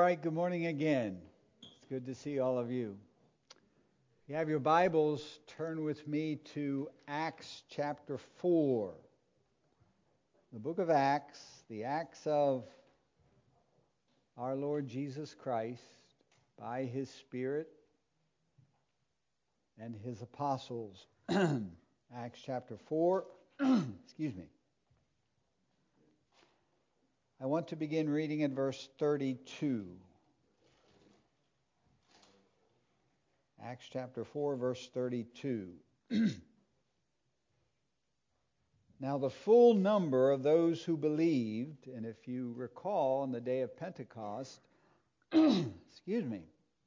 right, good morning again. It's good to see all of you. If you have your Bibles, turn with me to Acts chapter 4. The book of Acts, the Acts of our Lord Jesus Christ by His Spirit and His apostles. Acts chapter 4. Excuse me. I want to begin reading at verse 32. Acts chapter 4, verse 32. Now the full number of those who believed, and if you recall on the day of Pentecost, excuse me,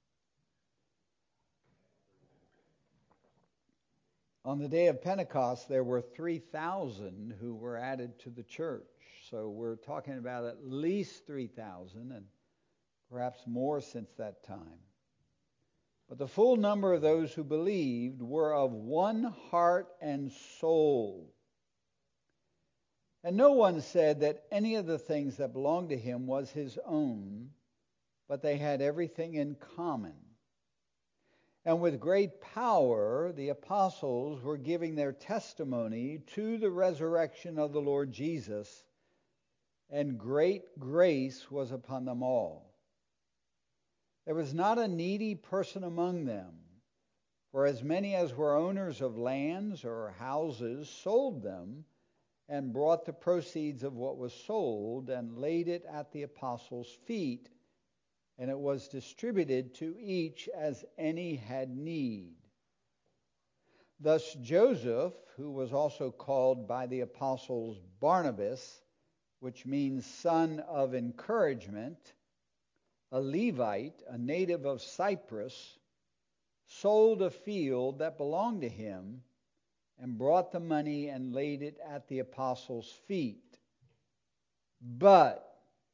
on the day of Pentecost there were 3,000 who were added to the church. So we're talking about at least 3,000 and perhaps more since that time. But the full number of those who believed were of one heart and soul. And no one said that any of the things that belonged to him was his own, but they had everything in common. And with great power the apostles were giving their testimony to the resurrection of the Lord Jesus, and great grace was upon them all. There was not a needy person among them, for as many as were owners of lands or houses sold them and brought the proceeds of what was sold and laid it at the apostles' feet, and it was distributed to each as any had need. Thus Joseph, who was also called by the apostles Barnabas, which means son of encouragement, a Levite, a native of Cyprus, sold a field that belonged to him and brought the money and laid it at the apostles' feet. But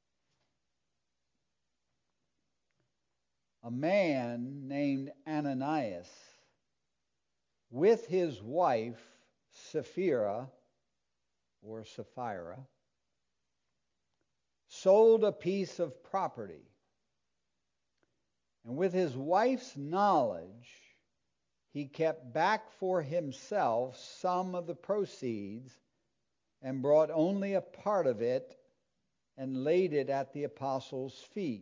a man named Ananias, with his wife Sapphira, sold a piece of property. And with his wife's knowledge, he kept back for himself some of the proceeds and brought only a part of it and laid it at the apostles' feet.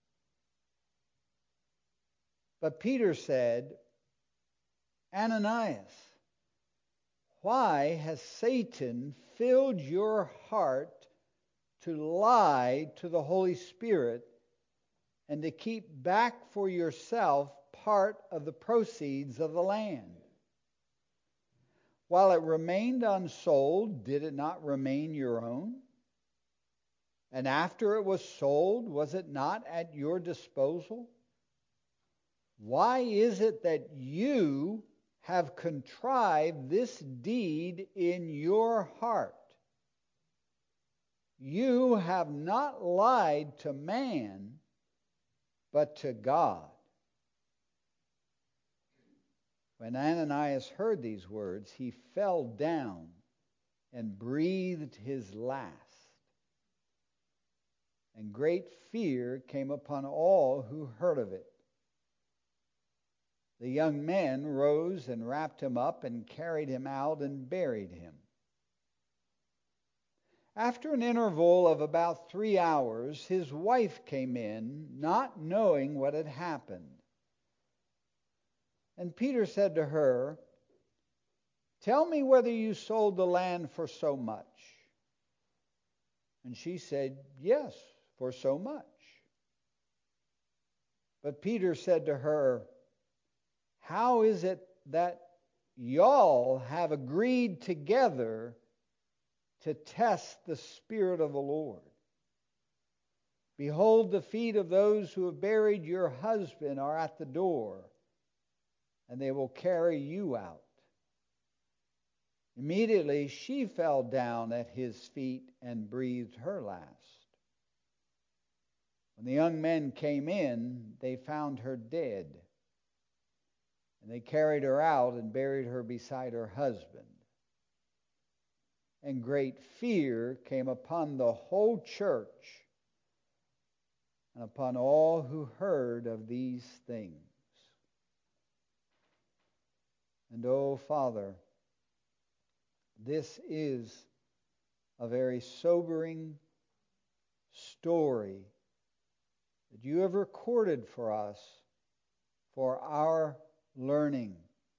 But Peter said, Ananias, why has Satan filled your heart to lie to the Holy Spirit and to keep back for yourself part of the proceeds of the land? While it remained unsold, did it not remain your own? And after it was sold, was it not at your disposal? Why is it that you have contrived this deed in your heart? You have not lied to man, but to God. When Ananias heard these words, he fell down and breathed his last. And great fear came upon all who heard of it. The young men rose and wrapped him up and carried him out and buried him. After an interval of about 3 hours, his wife came in, not knowing what had happened. And Peter said to her, Tell me whether you sold the land for so much. And she said, Yes, for so much. But Peter said to her, How is it that y'all have agreed together to test the Spirit of the Lord? Behold, the feet of those who have buried your husband are at the door, and they will carry you out. Immediately she fell down at his feet and breathed her last. When the young men came in, they found her dead, and they carried her out and buried her beside her husband. And great fear came upon the whole church and upon all who heard of these things. And, oh, Father, this is a very sobering story that you have recorded for us for our learning,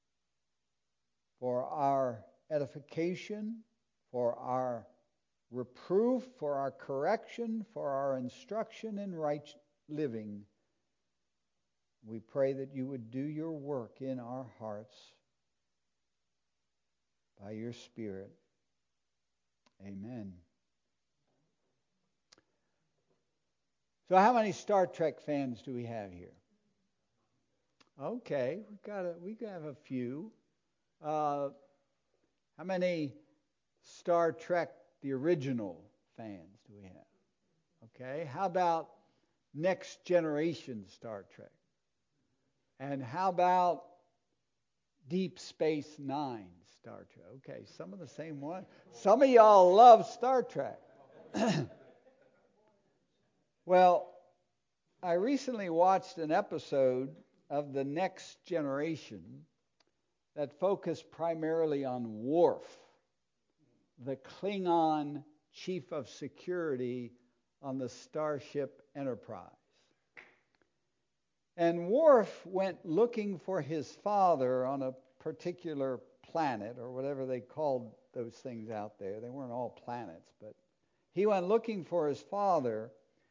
for our edification, for our reproof, for our correction, for our instruction in right living. We pray that you would do your work in our hearts by your Spirit. Amen. So how many Star Trek fans do we have here? Okay, we have a few. How many Star Trek, the original, fans do we have? Okay, how about Next Generation Star Trek? And how about Deep Space Nine Star Trek? Okay, some of the same one. Some of y'all love Star Trek. Well, I recently watched an episode of The Next Generation that focused primarily on Worf, the Klingon chief of security on the Starship Enterprise. And Worf went looking for his father on a particular planet, or whatever they called those things out there. They weren't all planets, but he went looking for his father.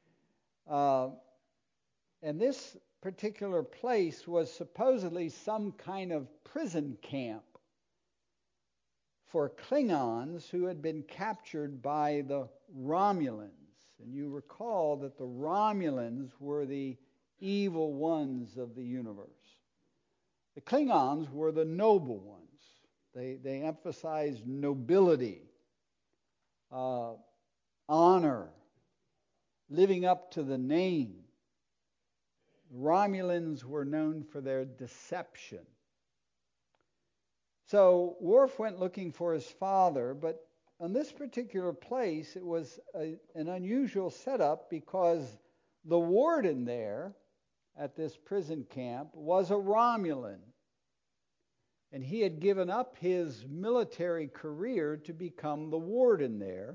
And this particular place was supposedly some kind of prison camp for Klingons who had been captured by the Romulans. And you recall that the Romulans were the evil ones of the universe. The Klingons were the noble ones. They emphasized nobility, honor, living up to the name. The Romulans were known for their deception. So Worf went looking for his father, but on this particular place, it was an unusual setup because the warden there at this prison camp was a Romulan. And he had given up his military career to become the warden there.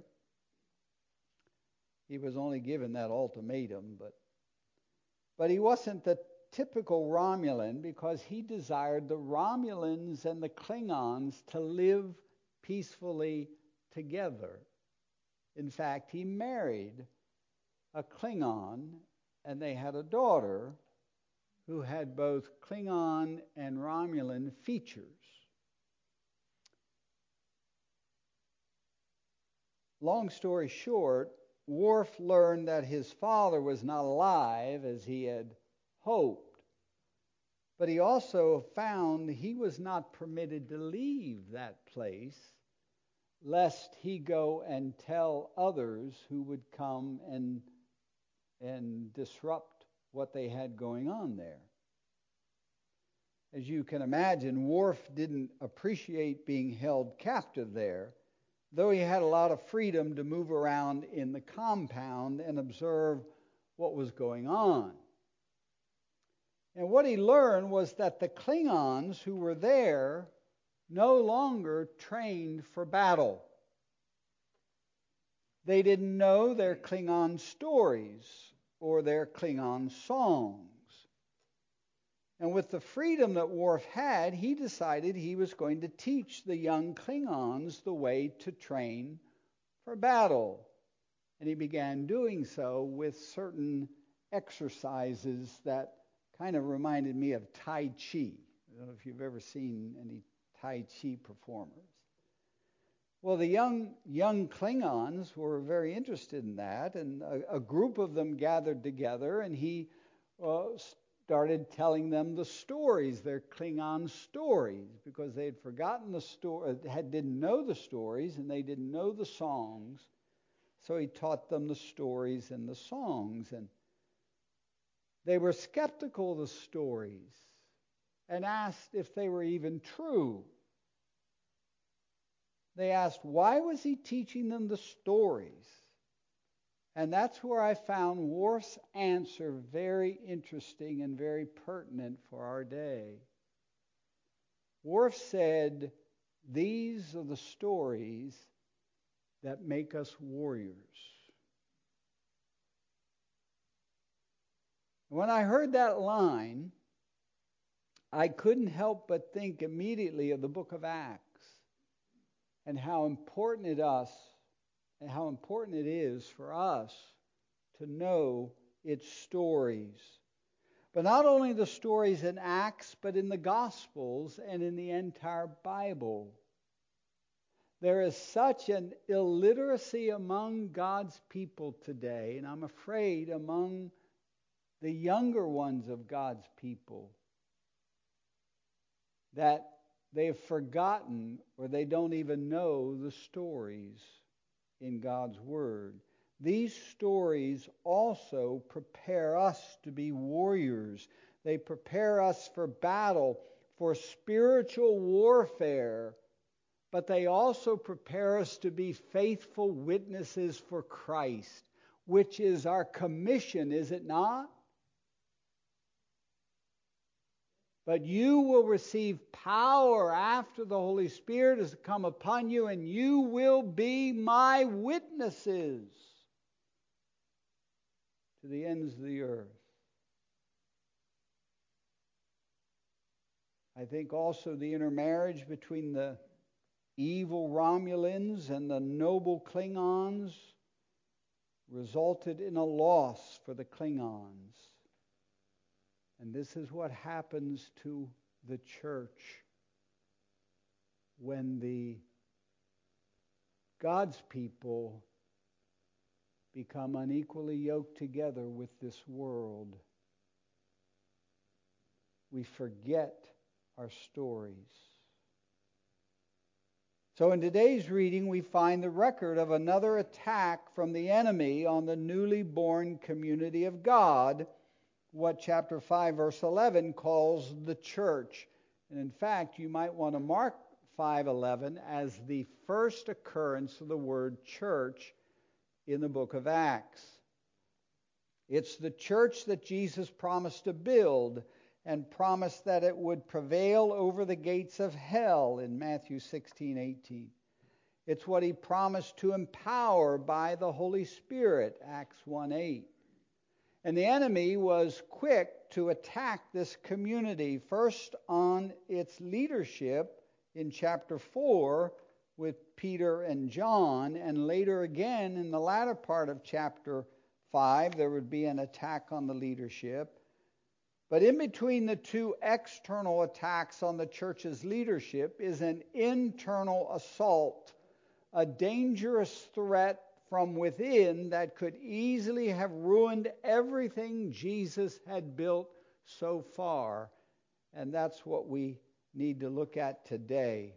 He was only given that ultimatum, but he wasn't the typical Romulan because he desired the Romulans and the Klingons to live peacefully together. In fact, he married a Klingon, and they had a daughter who had both Klingon and Romulan features. Long story short, Worf learned that his father was not alive as he had hoped. But he also found he was not permitted to leave that place lest he go and tell others who would come and disrupt what they had going on there. As you can imagine, Worf didn't appreciate being held captive there, though he had a lot of freedom to move around in the compound and observe what was going on. And what he learned was that the Klingons who were there no longer trained for battle. They didn't know their Klingon stories or their Klingon songs. And with the freedom that Worf had, he decided he was going to teach the young Klingons the way to train for battle. And he began doing so with certain exercises that kind of reminded me of Tai Chi. I don't know if you've ever seen any Tai Chi performers. Well, the young Klingons were very interested in that, and a group of them gathered together, and he started telling them the stories, their Klingon stories, because they had forgotten the story, didn't know the stories, and they didn't know the songs. So he taught them the stories and the songs, and they were skeptical of the stories and asked if they were even true. They asked, why was he teaching them the stories And that's where I found Worf's answer very interesting and very pertinent for our day. Worf said, these are the stories that make us warriors. When I heard that line, I couldn't help but think immediately of the book of Acts and how important it is for us to know its stories. But not only the stories in Acts, but in the Gospels and in the entire Bible. There is such an illiteracy among God's people today, and I'm afraid among the younger ones of God's people, that they have forgotten or they don't even know the stories in God's Word. These stories also prepare us to be warriors. They prepare us for battle, for spiritual warfare, but they also prepare us to be faithful witnesses for Christ, which is our commission, is it not? But you will receive power after the Holy Spirit has come upon you, and you will be my witnesses to the ends of the earth. I think also the intermarriage between the evil Romulans and the noble Klingons resulted in a loss for the Klingons. And this is what happens to the church when the God's people become unequally yoked together with this world. We forget our stories. So in today's reading, we find the record of another attack from the enemy on the newly born community of God, what chapter 5, verse 11 calls the church. And in fact, you might want to mark 5:11 as the first occurrence of the word church in the book of Acts. It's the church that Jesus promised to build and promised that it would prevail over the gates of hell in Matthew 16:18. It's what he promised to empower by the Holy Spirit, Acts 1:8. And the enemy was quick to attack this community, first on its leadership in chapter 4 with Peter and John, and later again in the latter part of chapter 5, there would be an attack on the leadership. But in between the two external attacks on the church's leadership is an internal assault, a dangerous threat from within that could easily have ruined everything Jesus had built so far. And that's what we need to look at today.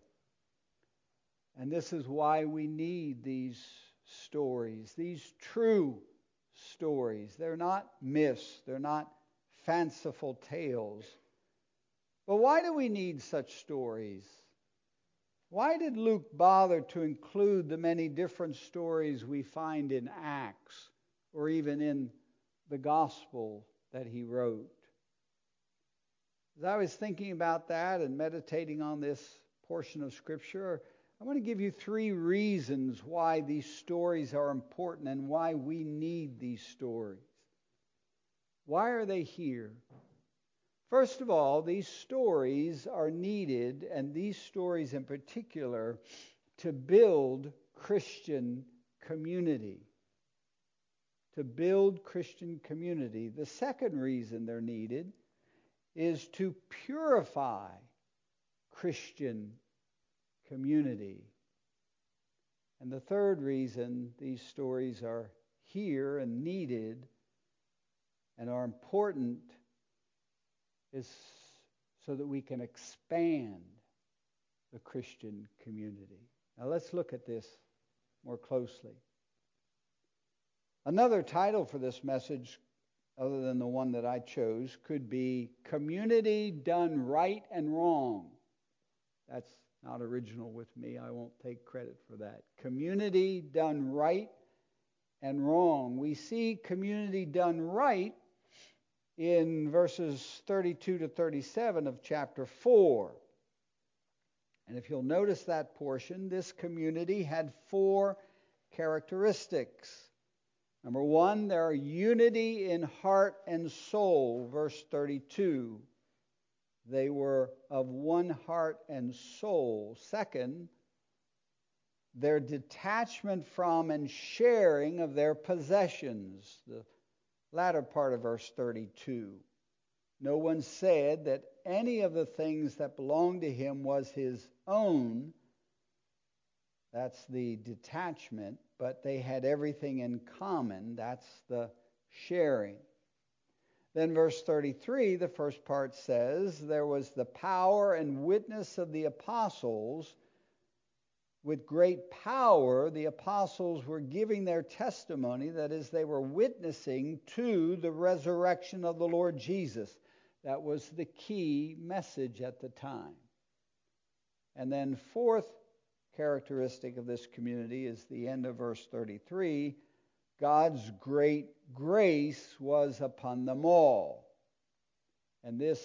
And this is why we need these stories, these true stories. They're not myths, they're not fanciful tales. But why do we need such stories? Why did Luke bother to include the many different stories we find in Acts or even in the gospel that he wrote? As I was thinking about that and meditating on this portion of Scripture, I want to give you 3 reasons why these stories are important and why we need these stories. Why are they here? First of all, these stories are needed, and these stories in particular, to build Christian community. To build Christian community. The second reason they're needed is to purify Christian community. And the third reason these stories are here and needed and are important is so that we can expand the Christian community. Now let's look at this more closely. Another title for this message, other than the one that I chose, could be Community Done Right and Wrong. That's not original with me. I won't take credit for that. Community done right and wrong. We see community done right in verses 32 to 37 of chapter 4. And if you'll notice that portion, this community had 4 characteristics. Number 1, there are unity in heart and soul, verse 32. They were of one heart and soul. Second, their detachment from and sharing of their possessions, the latter part of verse 32. No one said that any of the things that belonged to him was his own. That's the detachment, but they had everything in common. That's the sharing. Then verse 33, the first part says, there was the power and witness of the apostles. With great power, the apostles were giving their testimony, that is, they were witnessing to the resurrection of the Lord Jesus. That was the key message at the time. And then fourth characteristic of this community is the end of verse 33. God's great grace was upon them all. And this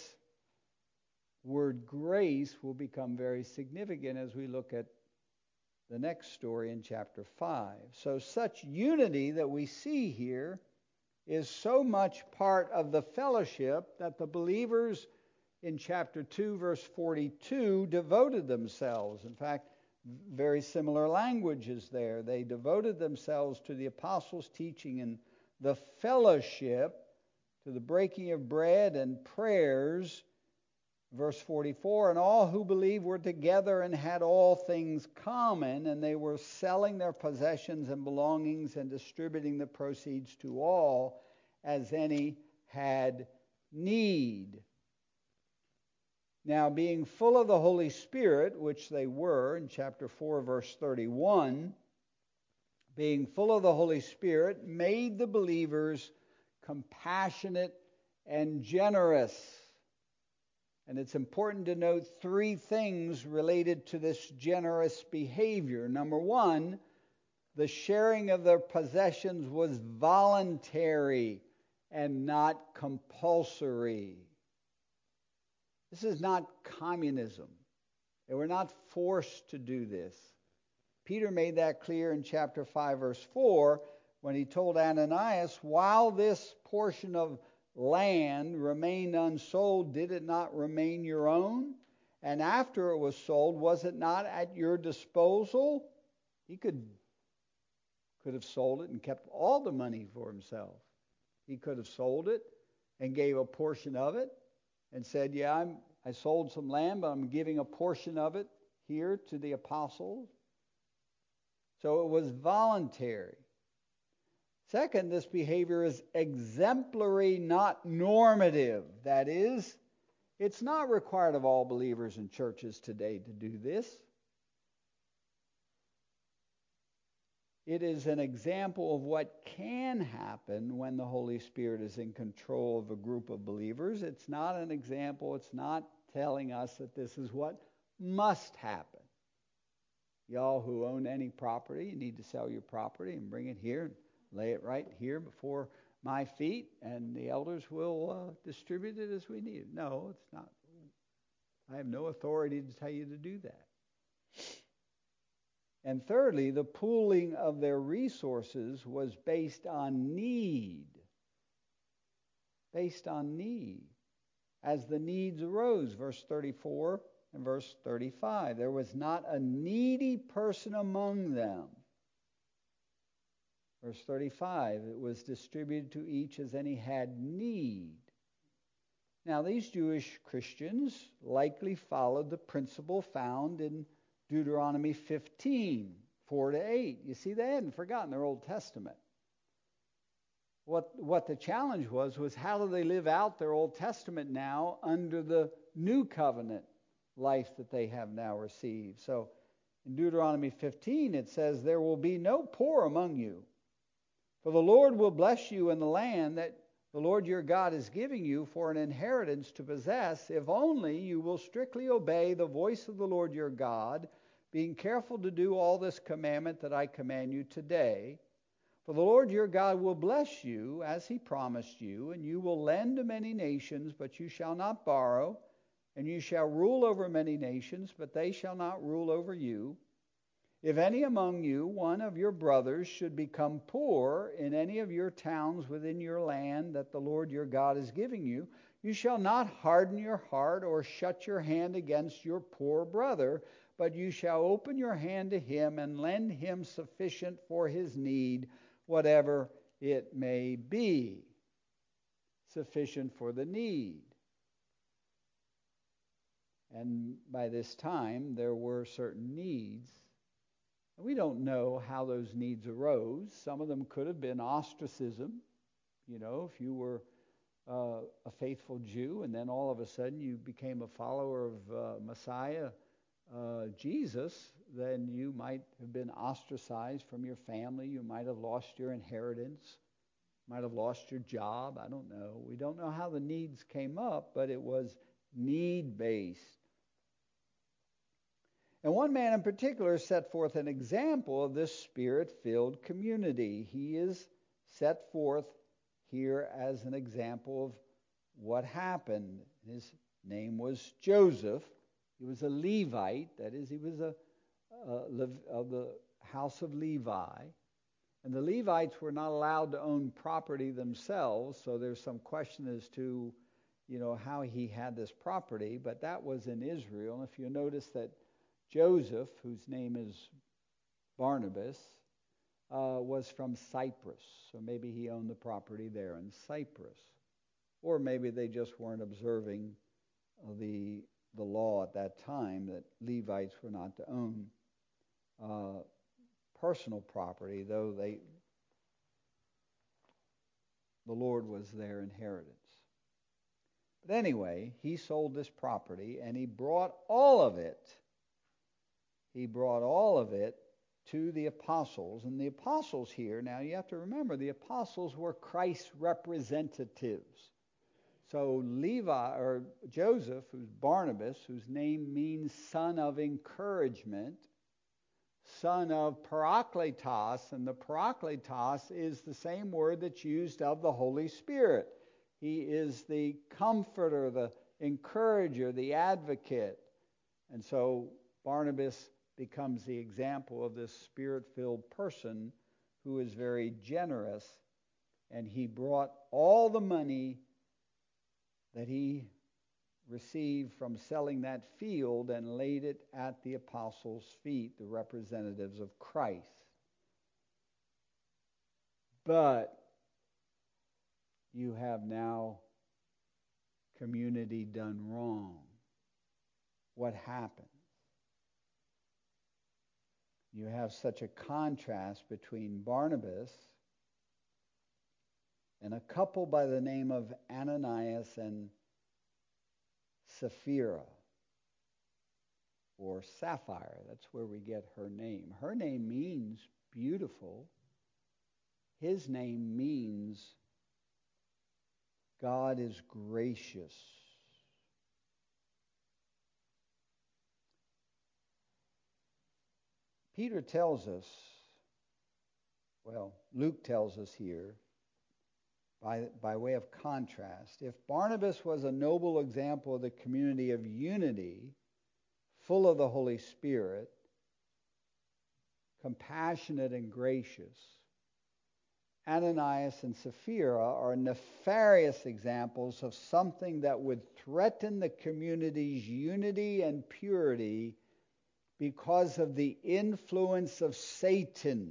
word grace will become very significant as we look at the next story in chapter 5. So such unity that we see here is so much part of the fellowship that the believers in chapter 2, verse 42, devoted themselves. In fact, very similar language is there. They devoted themselves to the apostles' teaching and the fellowship, to the breaking of bread and prayers. Verse 44, and all who believed were together and had all things common, and they were selling their possessions and belongings and distributing the proceeds to all as any had need. Now, being full of the Holy Spirit, which they were in chapter 4, verse 31, being full of the Holy Spirit made the believers compassionate and generous. And it's important to note 3 things related to this generous behavior. Number 1, the sharing of their possessions was voluntary and not compulsory. This is not communism. They were not forced to do this. Peter made that clear in chapter 5, verse 4, when he told Ananias, while this portion of land remained unsold, did it not remain your own? And after it was sold, was it not at your disposal? He could have sold it and kept all the money for himself. He could have sold it and gave a portion of it and said, yeah, I sold some land, but I'm giving a portion of it here to the apostles. So it was voluntary. Second, this behavior is exemplary, not normative. That is, it's not required of all believers in churches today to do this. It is an example of what can happen when the Holy Spirit is in control of a group of believers. It's not an example. It's not telling us that this is what must happen. Y'all who own any property, you need to sell your property and bring it here and lay it right here before my feet, and the elders will distribute it as we need it. No, it's not. I have no authority to tell you to do that. And thirdly, the pooling of their resources was based on need. Based on need. As the needs arose, verse 34 and verse 35. There was not a needy person among them. Verse 35, it was distributed to each as any had need. Now, these Jewish Christians likely followed the principle found in Deuteronomy 15, 4-8. You see, they hadn't forgotten their Old Testament. What the challenge was how do they live out their Old Testament now under the new covenant life that they have now received. So in Deuteronomy 15, it says, there will be no poor among you, for the Lord will bless you in the land that the Lord your God is giving you for an inheritance to possess, if only you will strictly obey the voice of the Lord your God, being careful to do all this commandment that I command you today. For the Lord your God will bless you as he promised you, and you will lend to many nations, but you shall not borrow, and you shall rule over many nations, but they shall not rule over you. If any among you, one of your brothers, should become poor in any of your towns within your land that the Lord your God is giving you, you shall not harden your heart or shut your hand against your poor brother, but you shall open your hand to him and lend him sufficient for his need, whatever it may be. Sufficient for the need. And by this time, there were certain needs. We don't know how those needs arose. Some of them could have been ostracism. You know, if you were a faithful Jew and then all of a sudden you became a follower of Messiah Jesus, then you might have been ostracized from your family. You might have lost your inheritance, might have lost your job. I don't know. We don't know how the needs came up, but it was need-based. And one man in particular set forth an example of this spirit-filled community. He is set forth here as an example of what happened. His name was Joseph. He was a Levite. That is, he was of the house of Levi. And the Levites were not allowed to own property themselves, so there's some question as to, how he had this property, but that was in Israel. And if you notice that Joseph, whose name is Barnabas, was from Cyprus. So maybe he owned the property there in Cyprus. Or maybe they just weren't observing the law at that time that Levites were not to own personal property, though the Lord was their inheritance. But anyway, he sold this property and he brought all of it. He brought all of it to the apostles. And the apostles here, now you have to remember, the apostles were Christ's representatives. So Levi, or Joseph, who's Barnabas, whose name means son of encouragement, son of parakletos, and the parakletos is the same word that's used of the Holy Spirit. He is the comforter, the encourager, the advocate. And so Barnabas becomes the example of this spirit-filled person who is very generous, and he brought all the money that he received from selling that field and laid it at the apostles' feet, the representatives of Christ. But you have now community done wrong. What happened? You have such a contrast between Barnabas and a couple by the name of Ananias and Sapphira, or Sapphire. That's where we get her name. Her name means beautiful. His name means God is gracious. Peter tells us, Luke tells us here, by way of contrast, if Barnabas was a noble example of the community of unity, full of the Holy Spirit, compassionate and gracious, Ananias and Sapphira are nefarious examples of something that would threaten the community's unity and purity because of the influence of Satan.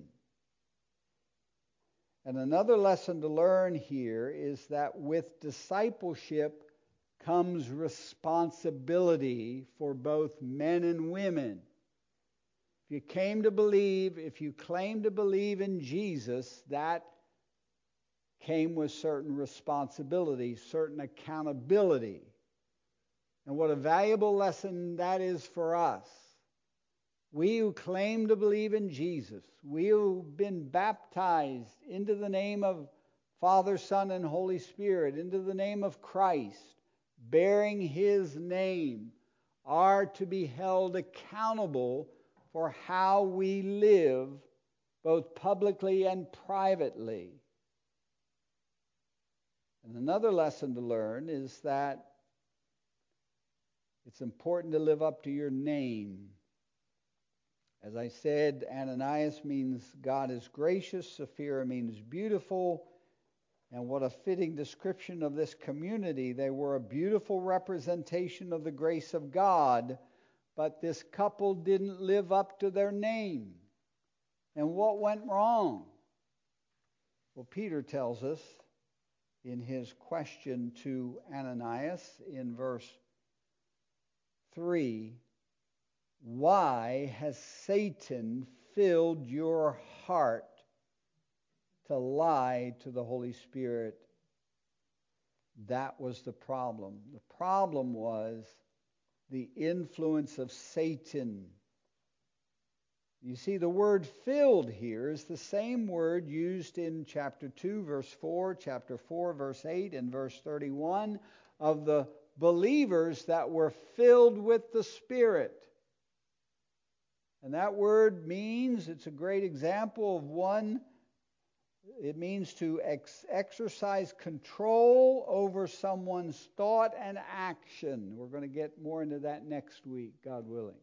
And another lesson to learn here is that with discipleship comes responsibility for both men and women. If you claim to believe in Jesus, that came with certain responsibility, certain accountability. And what a valuable lesson that is for us. We who claim to believe in Jesus, we who've been baptized into the name of Father, Son, and Holy Spirit, into the name of Christ, bearing His name, are to be held accountable for how we live both publicly and privately. And another lesson to learn is that it's important to live up to your name. As I said, Ananias means God is gracious, Sapphira means beautiful, and what a fitting description of this community. They were a beautiful representation of the grace of God, but this couple didn't live up to their name. And what went wrong? Well, Peter tells us in his question to Ananias in verse 3, why has Satan filled your heart to lie to the Holy Spirit? That was the problem. The problem was the influence of Satan. You see, the word filled here is the same word used in chapter 2, verse 4, chapter 4, verse 8, and verse 31 of the believers that were filled with the Spirit. And that word means, it's a great example of one, it means to exercise control over someone's thought and action. We're going to get more into that next week, God willing.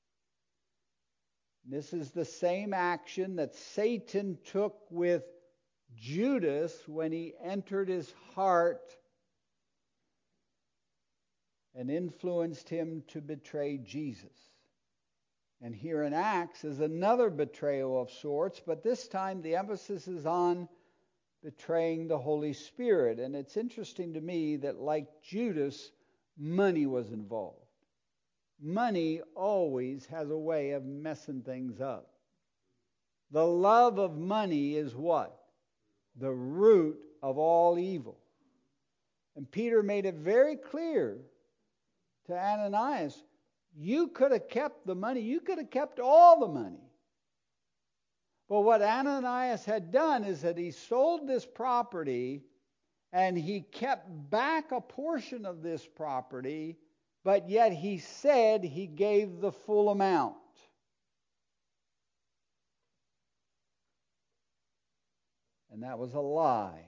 This is the same action that Satan took with Judas when he entered his heart and influenced him to betray Jesus. And here in Acts is another betrayal of sorts, but this time the emphasis is on betraying the Holy Spirit. And it's interesting to me that, like Judas, money was involved. Money always has a way of messing things up. The love of money is what? The root of all evil. And Peter made it very clear to Ananias, you could have kept the money. You could have kept all the money. But what Ananias had done is that he sold this property and he kept back a portion of this property, but yet he said he gave the full amount. And that was a lie.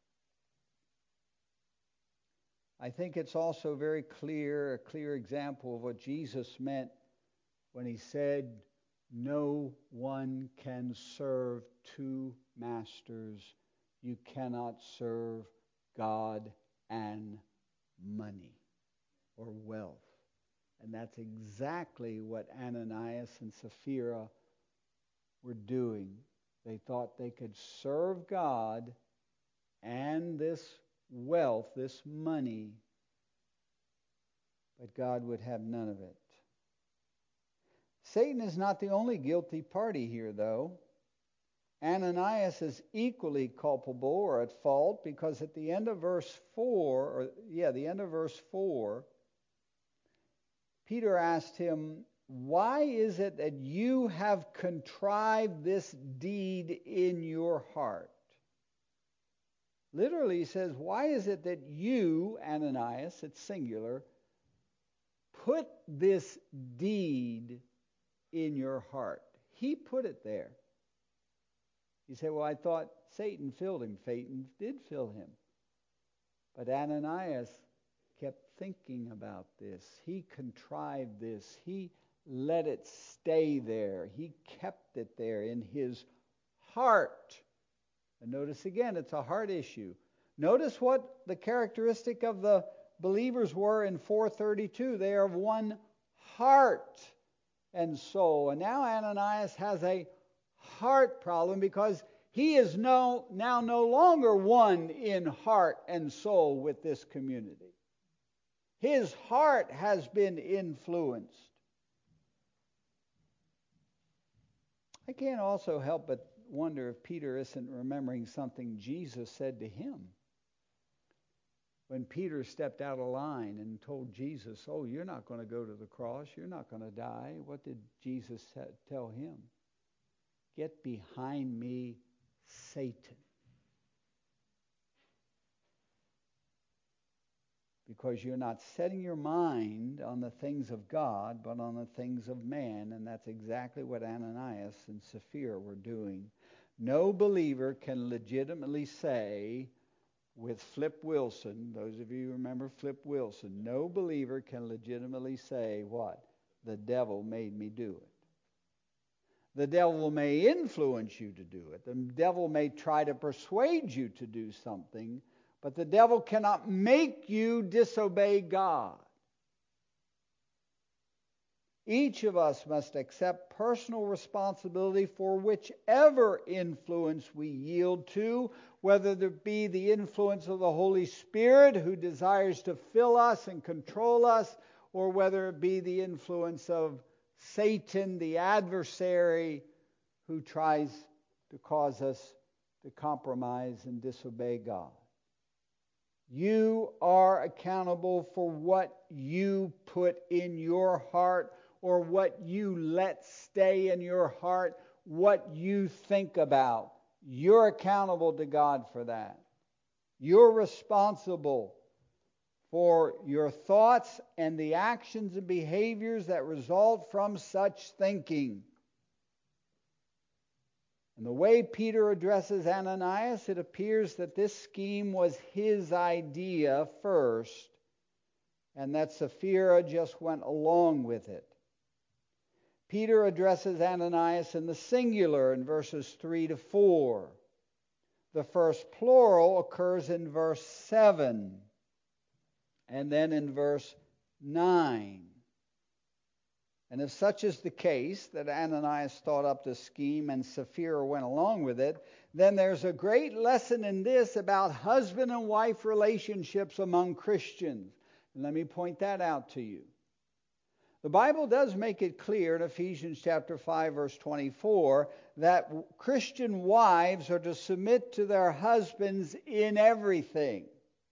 I think it's also very clear, a clear example of what Jesus meant when he said, no one can serve two masters. You cannot serve God and money or wealth. And that's exactly what Ananias and Sapphira were doing. They thought they could serve God and this wealth, this money, but God would have none of it. Satan is not the only guilty party here, though. Ananias is equally culpable or at fault, because at the end of verse 4, Peter asked him, why is it that you have contrived this deed in your heart? Literally, he says, why is it that you, Ananias, it's singular, put this deed in your heart? He put it there. You say, well, I thought Satan filled him. Satan did fill him. But Ananias kept thinking about this. He contrived this. He let it stay there. He kept it there in his heart. And notice again, it's a heart issue. Notice what the characteristic of the believers were in 4:32. They are of one heart and soul. And now Ananias has a heart problem, because he is now no longer one in heart and soul with this community. His heart has been influenced. I can't also help but wonder if Peter isn't remembering something Jesus said to him. When Peter stepped out of line and told Jesus, oh, you're not going to go to the cross, you're not going to die. What did Jesus tell him? Get behind me, Satan. Because you're not setting your mind on the things of God, but on the things of man. And that's exactly what Ananias and Sapphira were doing. No believer can legitimately say, with Flip Wilson, those of you who remember Flip Wilson, no believer can legitimately say, what? The devil made me do it. The devil may influence you to do it. The devil may try to persuade you to do something, but the devil cannot make you disobey God. Each of us must accept personal responsibility for whichever influence we yield to, whether it be the influence of the Holy Spirit who desires to fill us and control us, or whether it be the influence of Satan, the adversary, who tries to cause us to compromise and disobey God. You are accountable for what you put in your heart, or what you let stay in your heart, what you think about. You're accountable to God for that. You're responsible for your thoughts and the actions and behaviors that result from such thinking. And the way Peter addresses Ananias, it appears that this scheme was his idea first, and that Sapphira just went along with it. Peter addresses Ananias in the singular in verses 3 to 4. The first plural occurs in verse 7 and then in verse 9. And if such is the case, that Ananias thought up the scheme and Sapphira went along with it, then there's a great lesson in this about husband and wife relationships among Christians. And let me point that out to you. The Bible does make it clear in Ephesians chapter 5, verse 24, that Christian wives are to submit to their husbands in everything.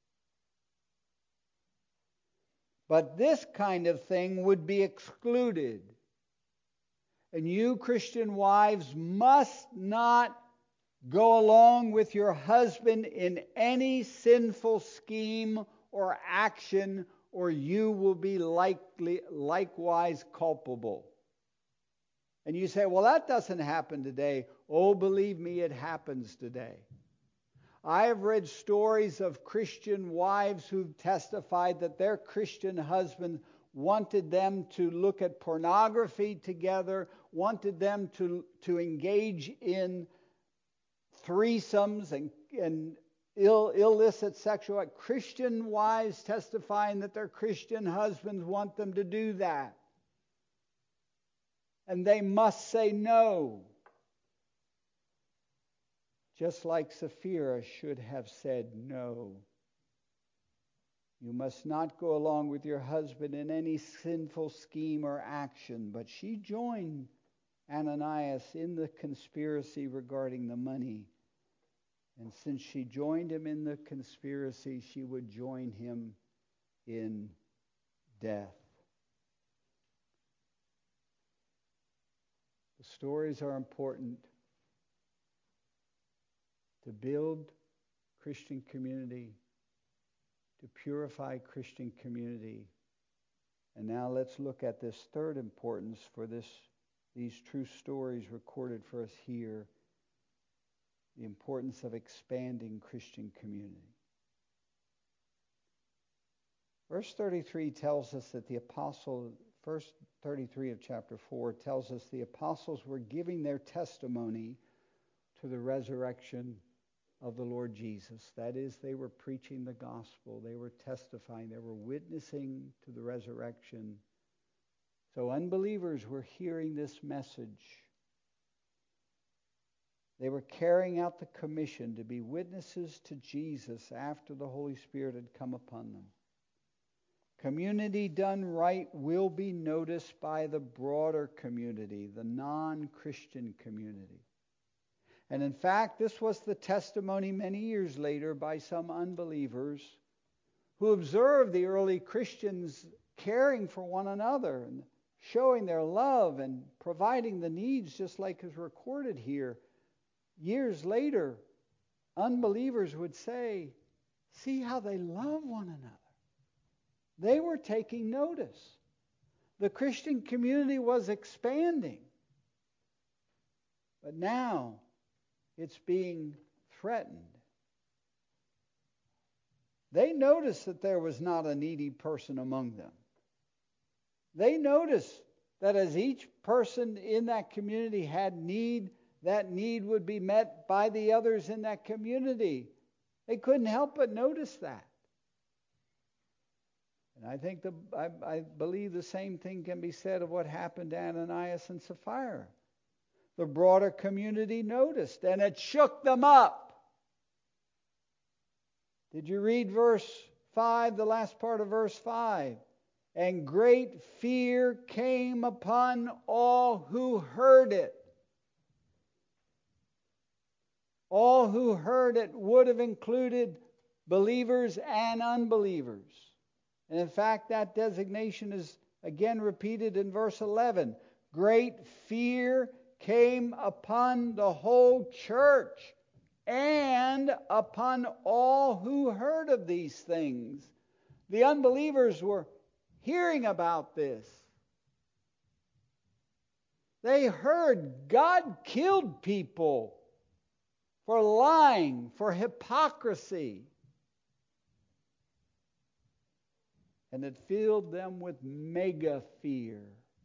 But this kind of thing would be excluded. And you, Christian wives, must not go along with your husband in any sinful scheme or action, or you will be likewise culpable. And you say, well, that doesn't happen today. Oh, believe me, it happens today. I have read stories of Christian wives who've testified that their Christian husband wanted them to look at pornography together, wanted them to engage in threesomes and illicit sexual acts. Christian wives testifying that their Christian husbands want them to do that. And they must say no. Just like Sapphira should have said no. You must not go along with your husband in any sinful scheme or action. But she joined Ananias in the conspiracy regarding the money. And since she joined him in the conspiracy, she would join him in death. The stories are important to build Christian community, to purify Christian community. And now let's look at this third importance for these true stories recorded for us here. The importance of expanding Christian community. Verse 33 tells us that verse 33 of chapter 4 tells us the apostles were giving their testimony to the resurrection of the Lord Jesus. That is, they were preaching the gospel. They were testifying. They were witnessing to the resurrection. So unbelievers were hearing this message. They were carrying out the commission to be witnesses to Jesus after the Holy Spirit had come upon them. Community done right will be noticed by the broader community, the non-Christian community. And in fact, this was the testimony many years later by some unbelievers who observed the early Christians caring for one another and showing their love and providing the needs, just like is recorded here. Years later, unbelievers would say, see how they love one another. They were taking notice. The Christian community was expanding. But now, it's being threatened. They noticed that there was not a needy person among them. They noticed that as each person in that community had need, that need would be met by the others in that community. They couldn't help but notice that. And I believe the same thing can be said of what happened to Ananias and Sapphira. The broader community noticed, and it shook them up. Did you read verse 5, the last part of verse 5? And great fear came upon all who heard it. All who heard it would have included believers and unbelievers. And in fact, that designation is again repeated in verse 11. Great fear came upon the whole church and upon all who heard of these things. The unbelievers were hearing about this. They heard God killed people for lying, for hypocrisy. And it filled them with mega fear.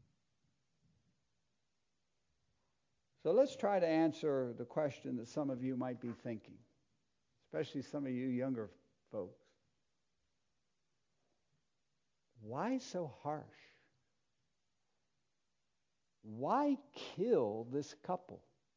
So let's try to answer the question that some of you might be thinking, especially some of you younger folks. Why so harsh? Why kill this couple?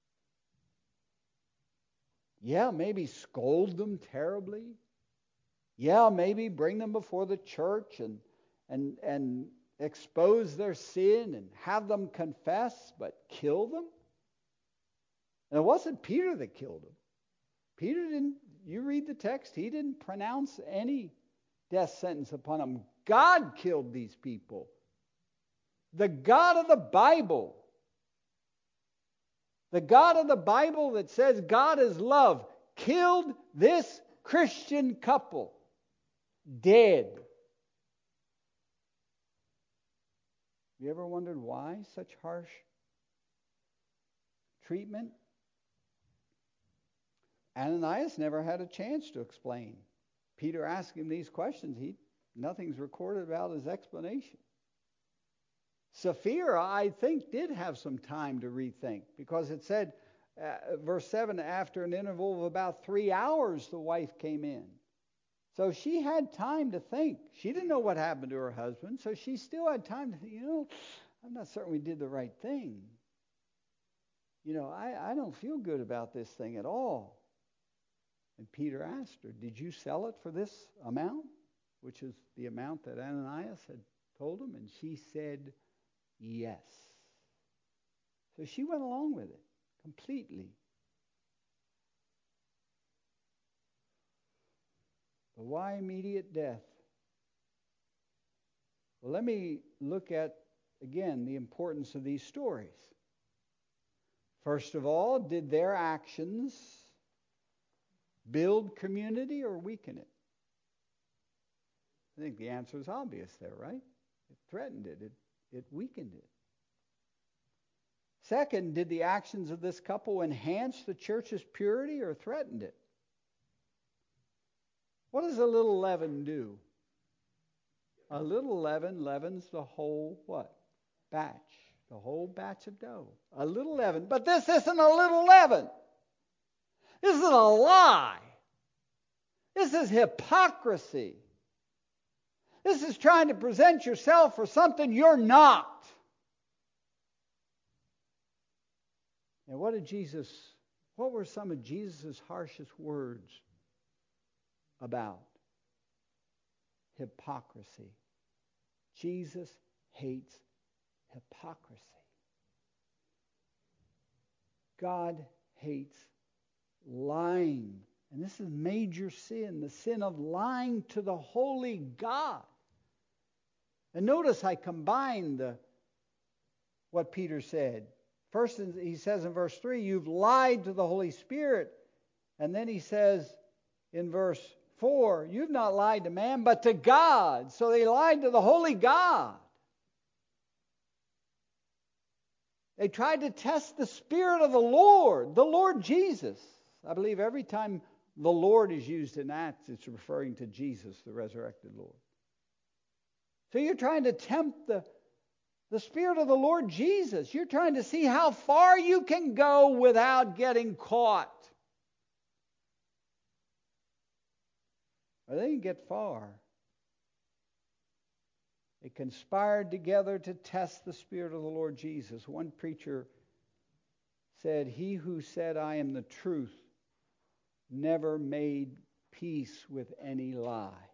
Yeah, maybe scold them terribly. Yeah, maybe bring them before the church and expose their sin and have them confess, but kill them? And it wasn't Peter that killed them. Peter didn't, you read the text, he didn't pronounce any death sentence upon them. God killed these people. The God of the Bible. The God of the Bible that says God is love killed this Christian couple. Dead. You ever wondered why such harsh treatment? Ananias never had a chance to explain. Peter asked him these questions. Nothing's recorded about his explanation. Sapphira, I think, did have some time to rethink, because it said, verse 7, after an interval of about 3 hours, the wife came in. So she had time to think. She didn't know what happened to her husband, so she still had time to think, I'm not certain we did the right thing. I don't feel good about this thing at all. And Peter asked her, did you sell it for this amount? Which is the amount that Ananias had told him. And she said, yes. So she went along with it completely. But why immediate death? Well, let me look at, again, the importance of these stories. First of all, did their actions build community or weaken it? I think the answer is obvious there, right? It threatened it. It weakened it. Second, did the actions of this couple enhance the church's purity or threatened it? What does a little leaven do? A little leaven leavens the whole what? Batch. The whole batch of dough. A little leaven. But this isn't a little leaven. This is a lie. This is hypocrisy. This is trying to present yourself for something you're not. And what were some of Jesus' harshest words about? Hypocrisy. Jesus hates hypocrisy. God hates lying. And this is major sin, the sin of lying to the holy God. And notice I combined what Peter said. First, he says in verse 3, you've lied to the Holy Spirit. And then he says in verse 4, you've not lied to man, but to God. So they lied to the holy God. They tried to test the Spirit of the Lord Jesus. I believe every time the Lord is used in Acts, it's referring to Jesus, the resurrected Lord. So you're trying to tempt the Spirit of the Lord Jesus. You're trying to see how far you can go without getting caught. Well, they didn't get far. They conspired together to test the Spirit of the Lord Jesus. One preacher said, "He who said, 'I am the truth,' never made peace with any lie."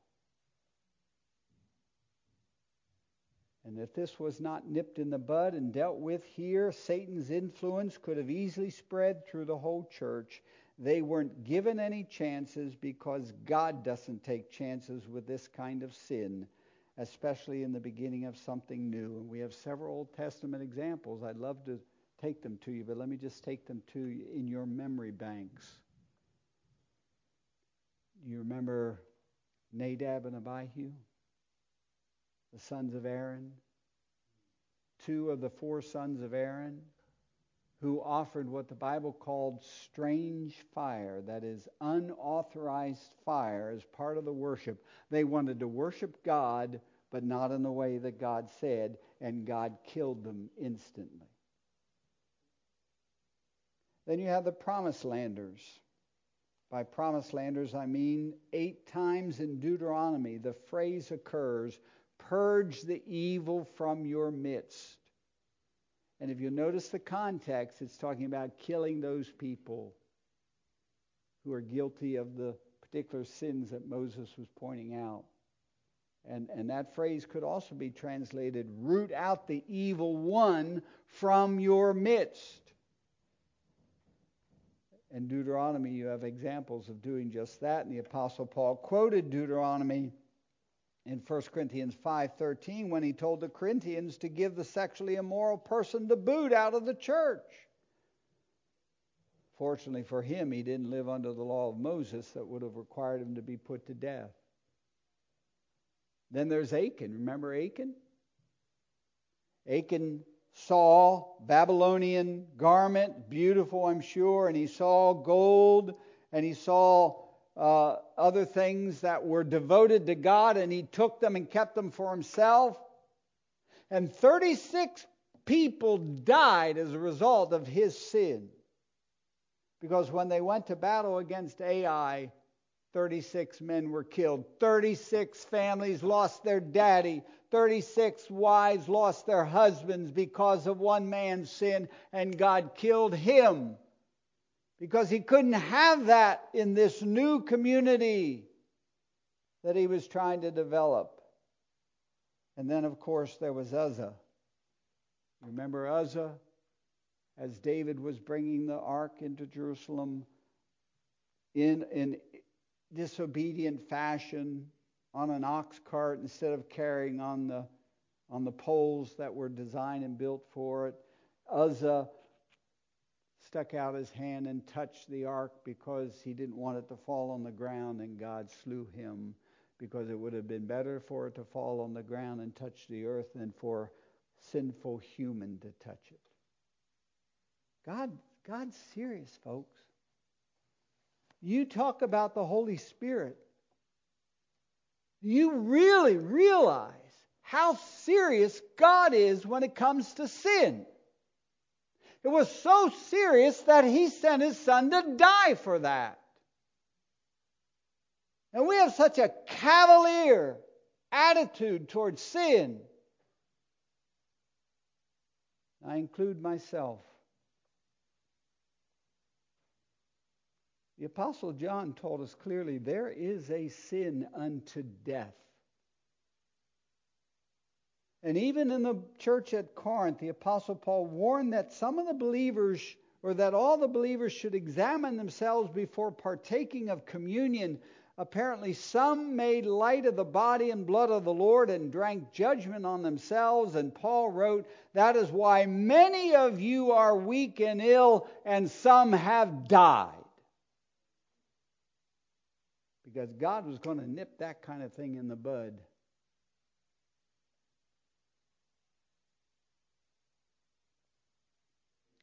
And if this was not nipped in the bud and dealt with here, Satan's influence could have easily spread through the whole church. They weren't given any chances because God doesn't take chances with this kind of sin, especially in the beginning of something new. And we have several Old Testament examples. I'd love to take them to you, but let me just take them to you in your memory banks. You remember Nadab and Abihu, the sons of Aaron? Two of the four sons of Aaron who offered what the Bible called strange fire, that is, unauthorized fire, as part of the worship. They wanted to worship God, but not in the way that God said, and God killed them instantly. Then you have the Promised Landers. By Promised Landers, I mean 8 times in Deuteronomy the phrase occurs, "Purge the evil from your midst." And if you notice the context, it's talking about killing those people who are guilty of the particular sins that Moses was pointing out. And that phrase could also be translated, "Root out the evil one from your midst." In Deuteronomy, you have examples of doing just that. And the Apostle Paul quoted Deuteronomy in 1 Corinthians 5:13 when he told the Corinthians to give the sexually immoral person the boot out of the church. Fortunately for him, he didn't live under the law of Moses that would have required him to be put to death. Then there's Achan. Remember Achan? Achan saw Babylonian garment, beautiful I'm sure, and he saw gold, and he saw other things that were devoted to God, and he took them and kept them for himself. And 36 people died as a result of his sin. Because when they went to battle against Ai, 36 men were killed. 36 families lost their daddy. 36 wives lost their husbands because of one man's sin, and God killed him. Because he couldn't have that in this new community that he was trying to develop. And then, of course, there was Uzzah. Remember Uzzah? As David was bringing the ark into Jerusalem in disobedient fashion on an ox cart instead of carrying on the poles that were designed and built for it. Uzzah stuck out his hand and touched the ark because he didn't want it to fall on the ground, and God slew him because it would have been better for it to fall on the ground and touch the earth than for sinful human to touch it. God's serious, folks. You talk about the Holy Spirit. You really realize how serious God is when it comes to sin. It was so serious that he sent his son to die for that. And we have such a cavalier attitude towards sin. I include myself. The Apostle John told us clearly, there is a sin unto death. And even in the church at Corinth, the Apostle Paul warned that some of the believers, or that all the believers should examine themselves before partaking of communion. Apparently some made light of the body and blood of the Lord and drank judgment on themselves. And Paul wrote, that is why many of you are weak and ill, and some have died. Because God was going to nip that kind of thing in the bud.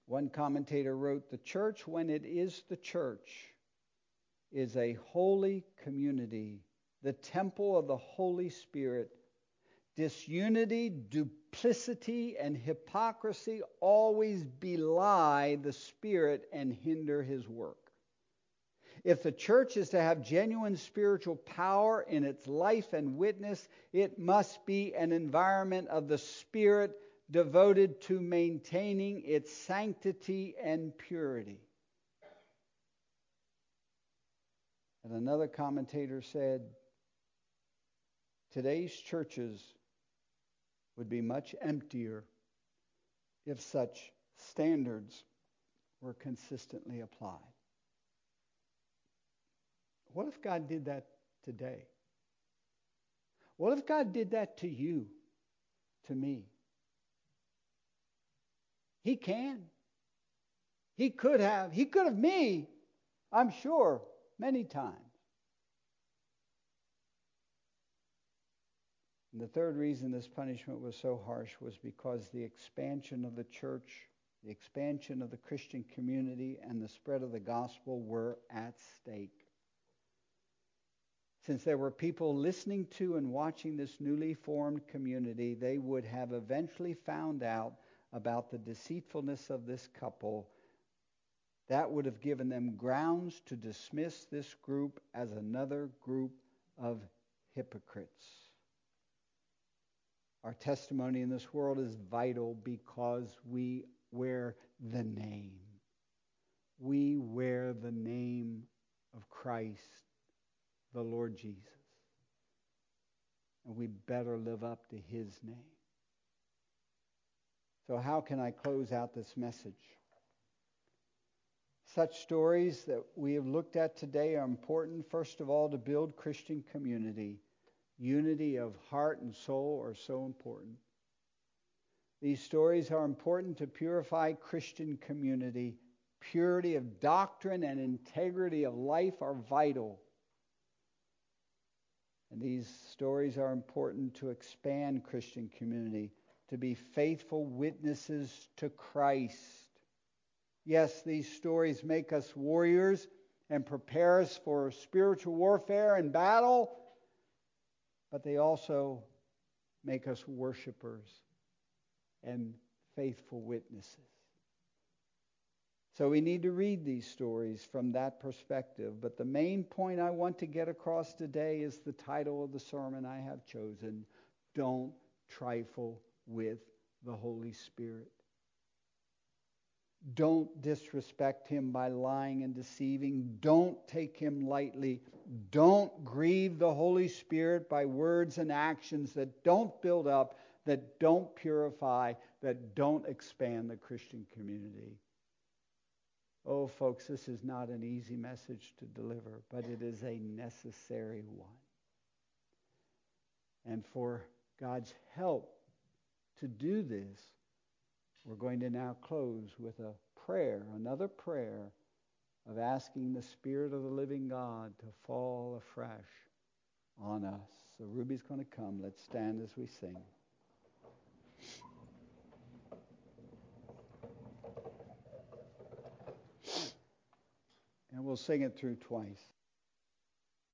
One commentator wrote, "The church, when it is the church, is a holy community, the temple of the Holy Spirit. Disunity, duplicity, and hypocrisy always belie the Spirit and hinder his work. If the church is to have genuine spiritual power in its life and witness, it must be an environment of the Spirit devoted to maintaining its sanctity and purity." And another commentator said, "Today's churches would be much emptier if such standards were consistently applied." What if God did that today? What if God did that to you, to me? He can. He could have. He could have me, I'm sure, many times. And the third reason this punishment was so harsh was because the expansion of the church, the expansion of the Christian community, and the spread of the gospel were at stake. Since there were people listening to and watching this newly formed community, they would have eventually found out about the deceitfulness of this couple. That would have given them grounds to dismiss this group as another group of hypocrites. Our testimony in this world is vital because we wear the name. We wear the name of Christ, the Lord Jesus. And we better live up to his name. So how can I close out this message? Such stories that we have looked at today are important, first of all, to build Christian community. Unity of heart and soul are so important. These stories are important to purify Christian community. Purity of doctrine and integrity of life are vital. And these stories are important to expand Christian community, to be faithful witnesses to Christ. Yes, these stories make us warriors and prepare us for spiritual warfare and battle, but they also make us worshipers and faithful witnesses. So we need to read these stories from that perspective. But the main point I want to get across today is the title of the sermon I have chosen: Don't Trifle with the Holy Spirit. Don't disrespect him by lying and deceiving. Don't take him lightly. Don't grieve the Holy Spirit by words and actions that don't build up, that don't purify, that don't expand the Christian community. Oh, folks, this is not an easy message to deliver, but it is a necessary one. And for God's help to do this, we're going to now close with a prayer, another prayer of asking the Spirit of the living God to fall afresh on us. So Ruby's going to come. Let's stand as we sing. And we'll sing it through twice.